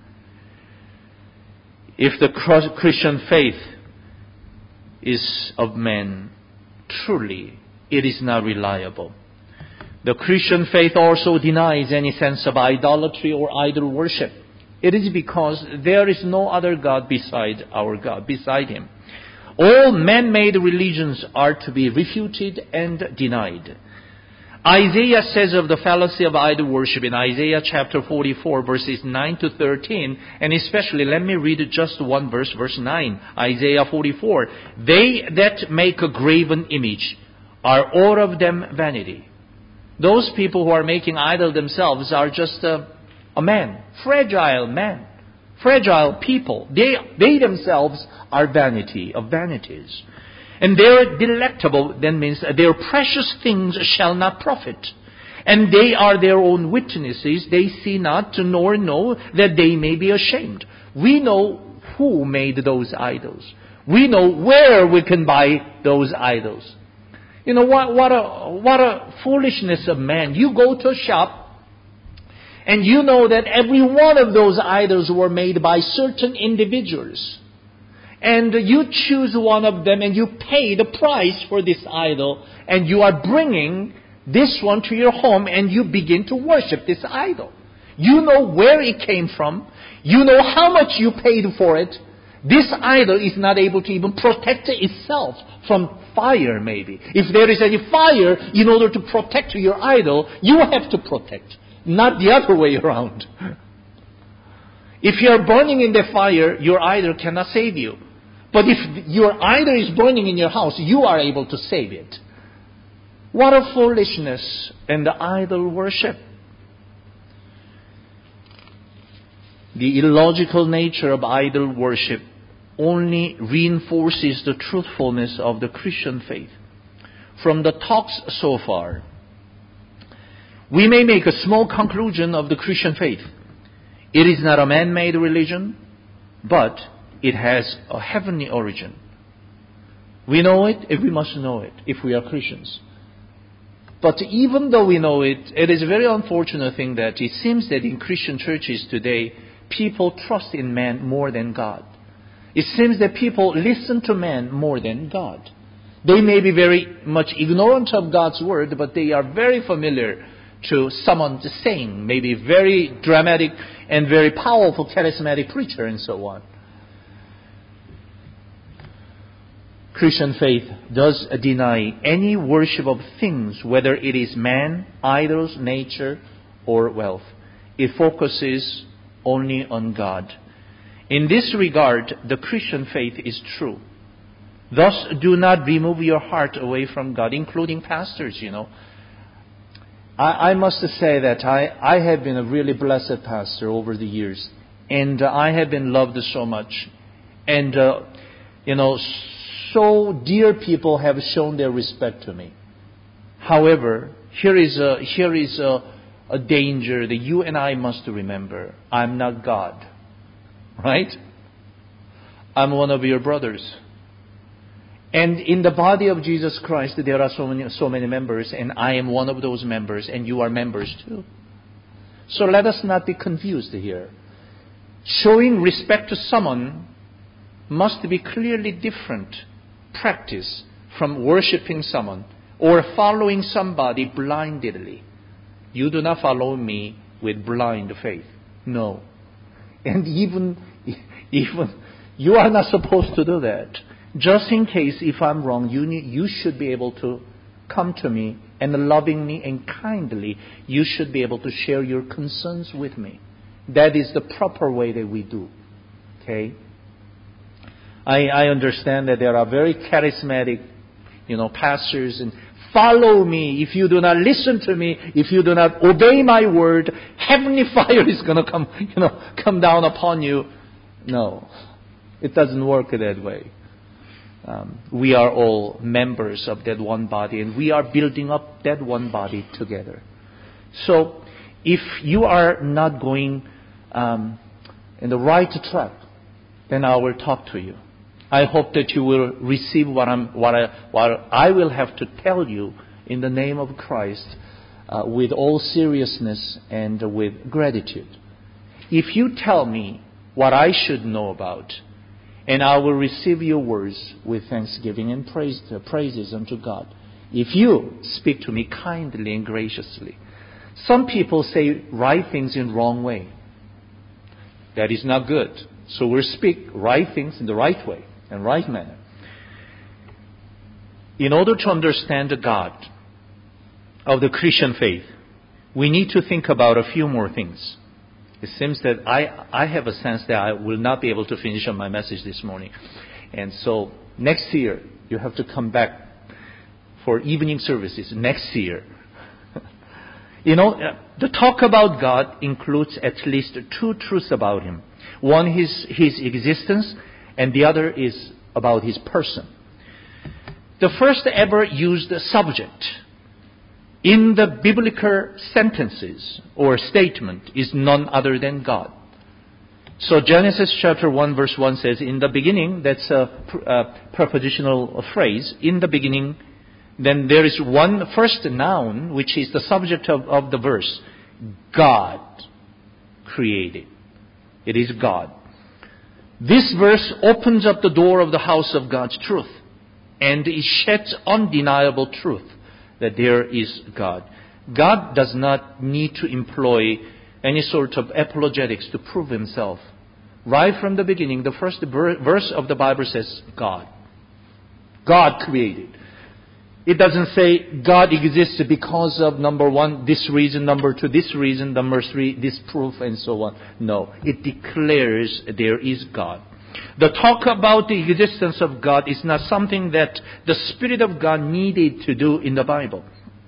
If the Christian faith is of man, truly, it is not reliable. The Christian faith also denies any sense of idolatry or idol worship. It is because there is no other God beside our God, beside Him. All man-made religions are to be refuted and denied. Isaiah says of the fallacy of idol worship in Isaiah chapter 44, verses 9 to 13, and especially, let me read just one verse, verse 9, Isaiah 44. "They that make a graven image are all of them vanity." Those people who are making idol themselves are just a man, fragile people. They themselves are vanity of vanities. And their delectable, that means their precious things shall not profit. And they are their own witnesses. They see not, nor know, that they may be ashamed. We know who made those idols. We know where we can buy those idols. You know, what a foolishness of man. You go to a shop, and you know that every one of those idols were made by certain individuals. And you choose one of them and you pay the price for this idol, and you are bringing this one to your home and you begin to worship this idol. You know where it came from. You know how much you paid for it. This idol is not able to even protect itself from fire, maybe. If there is any fire, in order to protect your idol, you have to protect, not the other way around. If you are burning in the fire, your idol cannot save you. But if your idol is burning in your house, you are able to save it. What a foolishness and the idol worship. The illogical nature of idol worship only reinforces the truthfulness of the Christian faith. From the talks so far, we may make a small conclusion of the Christian faith. It is not a man-made religion, but it has a heavenly origin. We know it, and we must know it if we are Christians. But even though we know it, it is a very unfortunate thing that it seems that in Christian churches today, people trust in man more than God. It seems that people listen to man more than God. They may be very much ignorant of God's word, but they are very familiar to someone saying, maybe very dramatic and very powerful charismatic preacher and so on. Christian faith does deny any worship of things, whether it is man, idols, nature, or wealth. It focuses only on God. In this regard, the Christian faith is true. Thus, do not remove your heart away from God, including pastors, you know. I must say that I have been a really blessed pastor over the years. And I have been loved so much. And, so dear people have shown their respect to me. However, here is a danger that you and I must remember. I'm not God. Right? I'm one of your brothers. And in the body of Jesus Christ, there are so many members, and I am one of those members, and you are members too. So let us not be confused here. Showing respect to someone must be clearly different practice from worshiping someone or following somebody blindly. You do not follow me with blind faith. No. And even you are not supposed to do that. Just in case if I'm wrong, you should be able to come to me and lovingly and kindly, you should be able to share your concerns with me. That is the proper way that we do. Okay? I understand that there are very charismatic, pastors and follow me. If you do not listen to me, if you do not obey my word, heavenly fire is going to come down upon you. No, it doesn't work that way. We are all members of that one body, and we are building up that one body together. So, if you are not going in the right track, then I will talk to you. I hope that you will receive what I will have to tell you in the name of Christ with all seriousness and with gratitude. If you tell me what I should know about, and I will receive your words with thanksgiving and praises unto God. If you speak to me kindly and graciously. Some people say right things in wrong way. That is not good. So we'll speak right things in the right way and right manner. In order to understand the God of the Christian faith, we need to think about a few more things. It seems that I have a sense that I will not be able to finish on my message this morning. And so next year, you have to come back for evening services next year. The talk about God includes at least two truths about Him. One is His existence, and the other is about His person. The first ever used subject in the biblical sentences or statement is none other than God. So Genesis chapter 1 verse 1 says, in the beginning, that's a prepositional phrase, in the beginning. Then there is one first noun, which is the subject of the verse. God created. It is God. This verse opens up the door of the house of God's truth, and it sheds undeniable truth that there is God. God does not need to employ any sort of apologetics to prove Himself. Right from the beginning, the first verse of the Bible says God. God created. It doesn't say God exists because of number one, this reason, number two, this reason, number three, this proof, and so on. No, it declares there is God. The talk about the existence of God is not something that the Spirit of God needed to do in the Bible.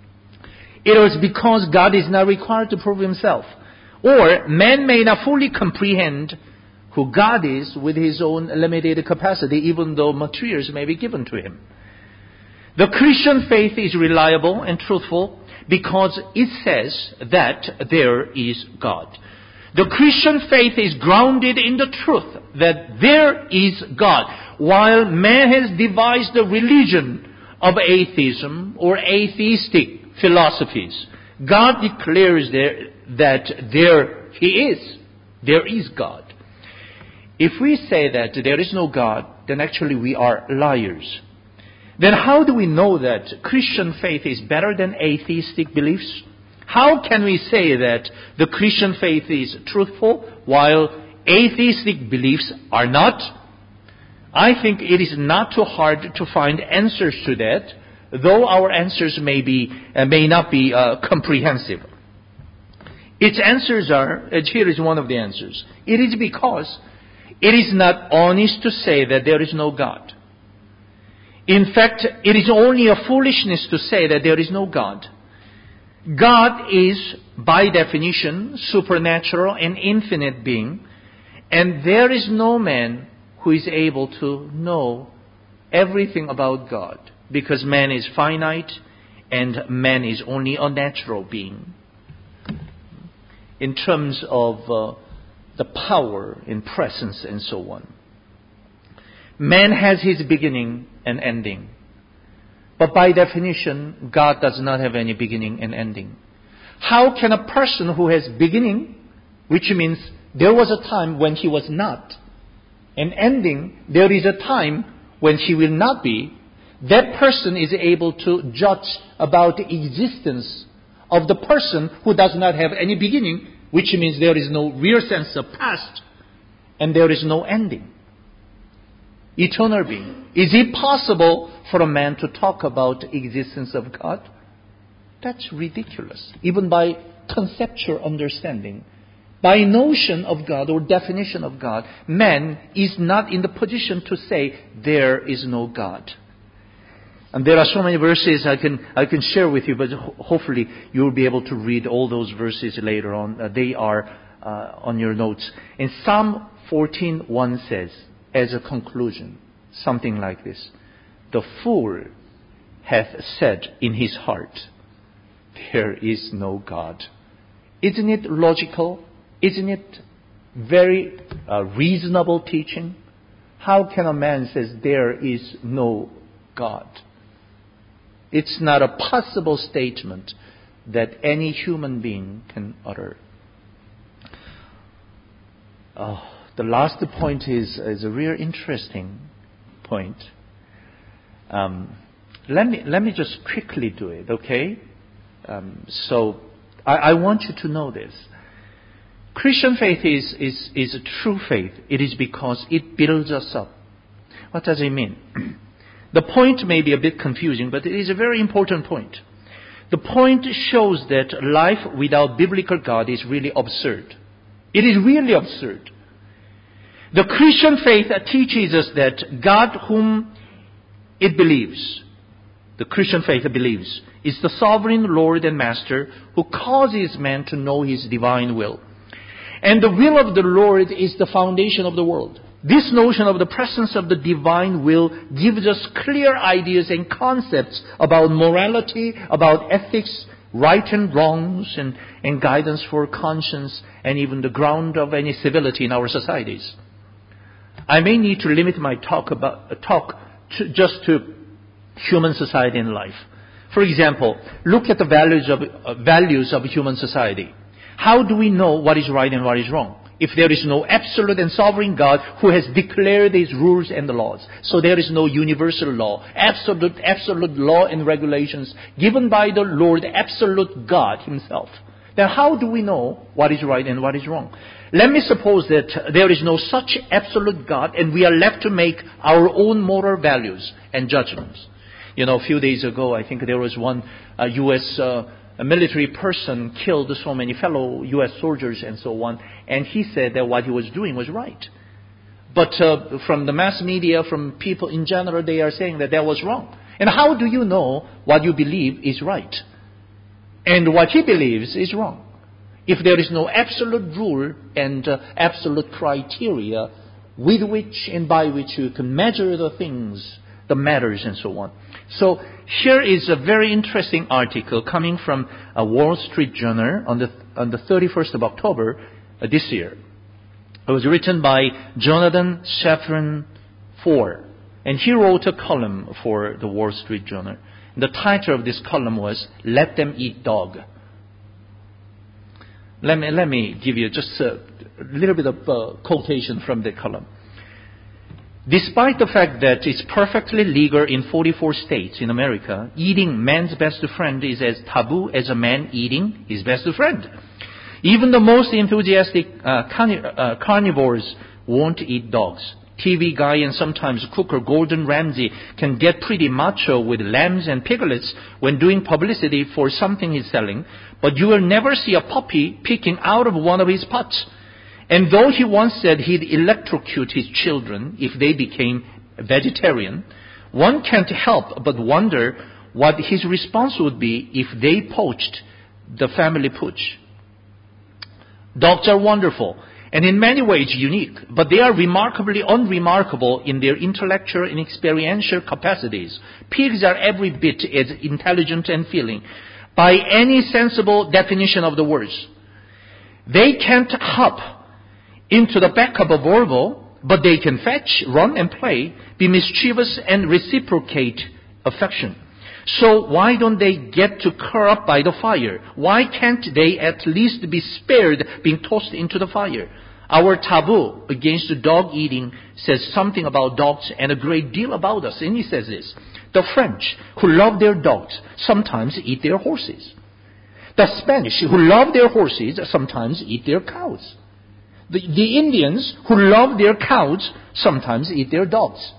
It was because God is not required to prove Himself. Or man may not fully comprehend who God is with His own limited capacity, even though materials may be given to Him. The Christian faith is reliable and truthful because it says that there is God. The Christian faith is grounded in the truth that there is God. While man has devised the religion of atheism or atheistic philosophies, God declares that there He is. There is God. If we say that there is no God, then actually we are liars. Then how do we know that Christian faith is better than atheistic beliefs? How can we say that the Christian faith is truthful while atheistic beliefs are not? I think it is not too hard to find answers to that, though our answers may not be comprehensive. Its answers are, here is one of the answers. It is because it is not honest to say that there is no God. In fact, it is only a foolishness to say that there is no God. God is, by definition, supernatural and infinite being, and there is no man who is able to know everything about God, because man is finite and man is only a natural being. In terms of the power and presence and so on. Man has his beginning and ending. But by definition, God does not have any beginning and ending. How can a person who has beginning, which means there was a time when he was not, and ending, there is a time when he will not be, that person is able to judge about the existence of the person who does not have any beginning, which means there is no real sense of past, and there is no ending. Eternal being. Is it possible for a man to talk about the existence of God? That's ridiculous. Even by conceptual understanding, by notion of God or definition of God, man is not in the position to say there is no God. And there are so many verses I can share with you, but hopefully you will be able to read all those verses later on. They are on your notes. In Psalm 14:1 says, as a conclusion, something like this: the fool hath said in his heart, there is no God. Isn't it logical? Isn't it very reasonable teaching? How can a man say there is no God? It's not a possible statement that any human being can utter. The last point is a real interesting point. Let me just quickly do it, okay? So I want you to know this. Christian faith is a true faith. It is because it builds us up. What does it mean? The point may be a bit confusing, but it is a very important point. The point shows that life without biblical God is really absurd. It is really absurd. The Christian faith teaches us that God whom it believes, the Christian faith believes, is the sovereign Lord and Master who causes man to know His divine will. And the will of the Lord is the foundation of the world. This notion of the presence of the divine will gives us clear ideas and concepts about morality, about ethics, right and wrongs, and guidance for conscience, and even the ground of any civility in our societies. I may need to limit my talk just to human society and life. For example, look at the values of human society. How do we know what is right and what is wrong? If there is no absolute and sovereign God who has declared His rules and the laws. So there is no universal law, absolute law and regulations given by the Lord, absolute God Himself. Then how do we know what is right and what is wrong? Let me suppose that there is no such absolute God and we are left to make our own moral values and judgments. You know, a few days ago, I think there was one U.S. A military person killed so many fellow U.S. soldiers and so on, and he said that what he was doing was right. But from the mass media, from people in general, they are saying that was wrong. And how do you know what you believe is right and what he believes is wrong? If there is no absolute rule and absolute criteria with which and by which you can measure the things, the matters and so on. So here is a very interesting article coming from a Wall Street Journal on the 31st of October this year. It was written by Jonathan Safran Foer, and he wrote a column for the Wall Street Journal. The title of this column was "Let Them Eat Dog." Let me give you just a little bit of quotation from the column. Despite the fact that it's perfectly legal in 44 states in America, eating man's best friend is as taboo as a man eating his best friend. Even the most enthusiastic carnivores won't eat dogs. TV guy and sometimes cooker Gordon Ramsay can get pretty macho with lambs and piglets when doing publicity for something he's selling, but you will never see a puppy peeking out of one of his pots. And though he once said he'd electrocute his children if they became vegetarian, one can't help but wonder what his response would be if they poached the family pooch. Dogs are wonderful, and in many ways unique, but they are remarkably unremarkable in their intellectual and experiential capacities. Pigs are every bit as intelligent and feeling by any sensible definition of the words. They can't hop into the back of a Volvo, but they can fetch, run and play, be mischievous and reciprocate affection. So why don't they get to curl up by the fire? Why can't they at least be spared being tossed into the fire? Our taboo against dog eating says something about dogs and a great deal about us. And he says this: the French, who love their dogs, sometimes eat their horses. The Spanish, who love their horses, sometimes eat their cows. The Indians, who love their cows, sometimes eat their dogs.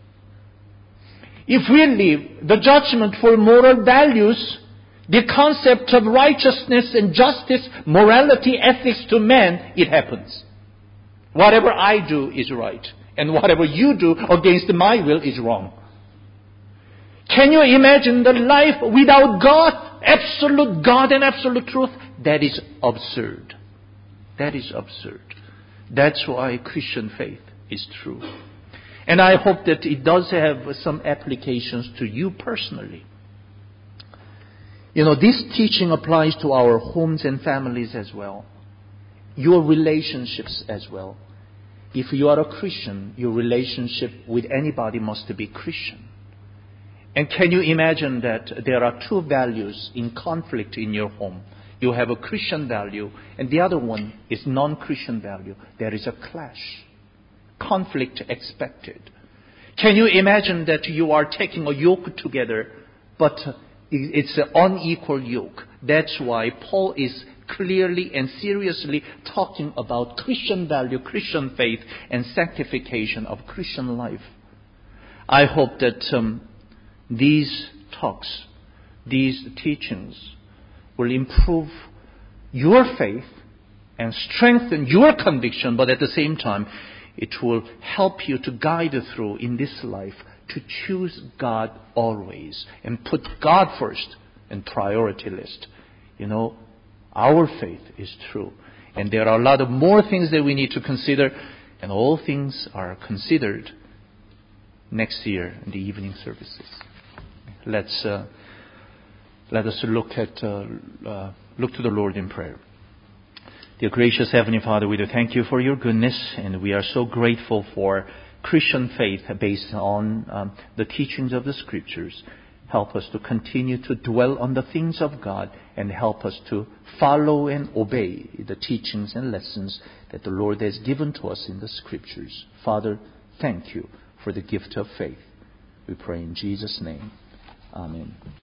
If we leave the judgment for moral values, the concept of righteousness and justice, morality, ethics to man, it happens. Whatever I do is right, and whatever you do against my will is wrong. Can you imagine the life without God, absolute God and absolute truth? That is absurd. That is absurd. That's why Christian faith is true. And I hope that it does have some applications to you personally. This teaching applies to our homes and families as well. Your relationships as well. If you are a Christian, your relationship with anybody must be Christian. And can you imagine that there are two values in conflict in your home? You have a Christian value, and the other one is non-Christian value. There is a clash. Conflict expected. Can you imagine that you are taking a yoke together, but it's an unequal yoke? That's why Paul is clearly and seriously talking about Christian value, Christian faith, and sanctification of Christian life. I hope that these talks, these teachings will improve your faith and strengthen your conviction, but at the same time, it will help you to guide you through in this life to choose God always and put God first in priority list. Our faith is true. And there are a lot of more things that we need to consider, and all things are considered next year in the evening services. Let us look to the Lord in prayer. Dear gracious Heavenly Father, we do thank you for your goodness, and we are so grateful for Christian faith based on the teachings of the Scriptures. Help us to continue to dwell on the things of God, and help us to follow and obey the teachings and lessons that the Lord has given to us in the Scriptures. Father, thank you for the gift of faith. We pray in Jesus' name. Amen.